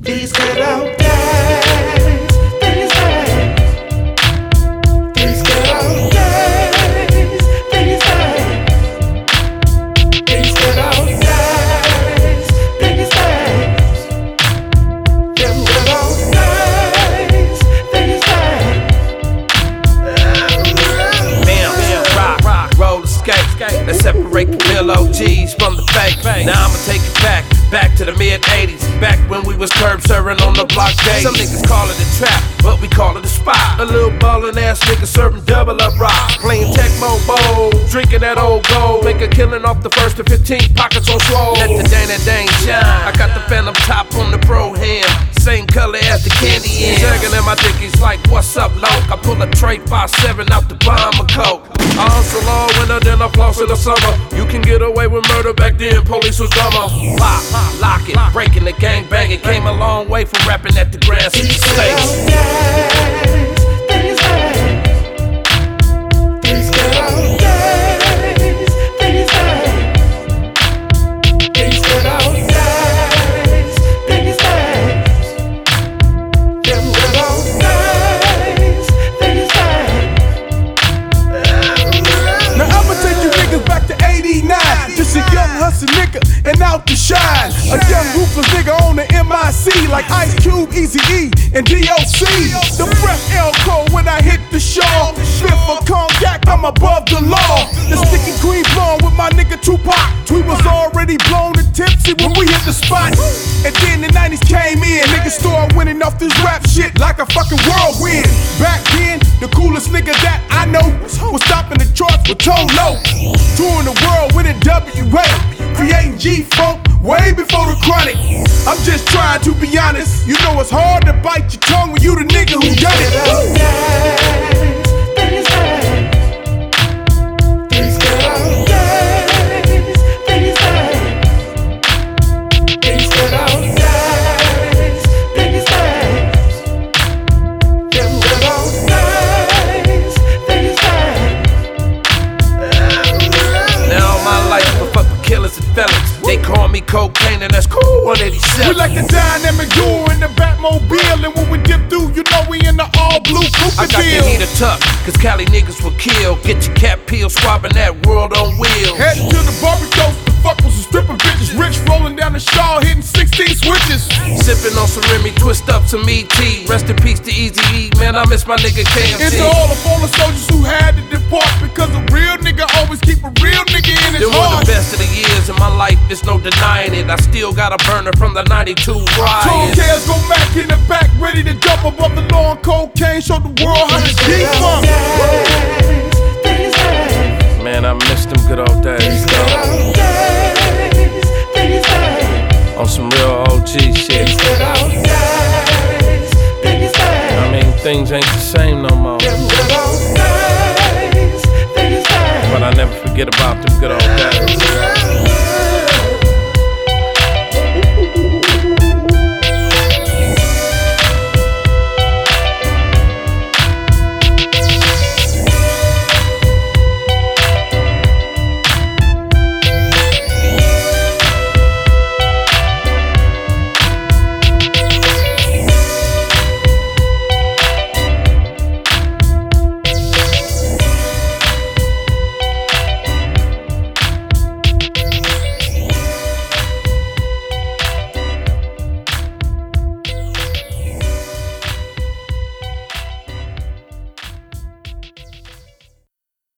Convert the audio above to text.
These good old days, these days. These good old days, these days. These good old days, these days. Them good old days, these days. Bam, rock, roller skate. Let's separate the real OGs from the fake. Now I'ma take it back to the mid-80s. Back when we was curb serving on the block days. Some niggas call it a trap, but we call it a spot. A little ballin' ass nigga serving double up rock. Playing Tecmo Bowl, drinking that old gold. Make a killing off the first to 15, pockets on swole. Let the Dang shine. I got the Phantom top on the Pro Ham, same color as the candy in. Jerking in my dickies like, what's up, loc? I pull a tray 5-7 out the bomb of coke. I hustle all winter, then I floss in the summer. You can get away with murder back then, police was dumber. Pop, lock it, breaking the gang banging. Came a long way from rapping at the Grand City States. Just a young hustle nigga and out to shine. A young ruthless nigga on the MIC like Ice Cube, Eazy-E, and D.O.C. The breath L-Cole when I hit the show. Flip for cognac, I'm above the law. The sticky green blonde with my nigga Tupac. We was already blown and tipsy when we hit the spot. And then the 90s came in. Niggas started winning off this rap shit like a fucking whirlwind. Back then, the coolest nigga that I know was stopping the charts with Tone Loc. Touring the world with a WA, creating G-Funk way before the Chronic. I'm just trying to be honest. You know it's hard to bite your tongue when you the nigga who done it. They call me cocaine and that's cool, 187. We like the dynamic duo in the Batmobile. And when we dip through, you know we in the all blue coupe. I got the heater tucked, cause Cali niggas will kill. Get your cat peel, swabbing that world on wheels. Heading to the barbecues, the fuck was some stripping bitches. Rich rolling down the Shaw, hitting 16 switches. Sipping on some Remy, twist up some ET. Rest in peace to Eazy-E, man, I miss my nigga KMT. It's all the fallen soldiers who had to depart, because a real nigga always keep a real nigga in his heart. It was the best of the years in my life, there's no denying it. I still got a burner from the 92 riots. Tone Tales go back in the back, ready to jump above the law on cocaine. Show the world how to G-Funk. Man, I miss them good old days, though. On some real OG shit. I mean, things ain't the same no more. But I never forget about them good old days.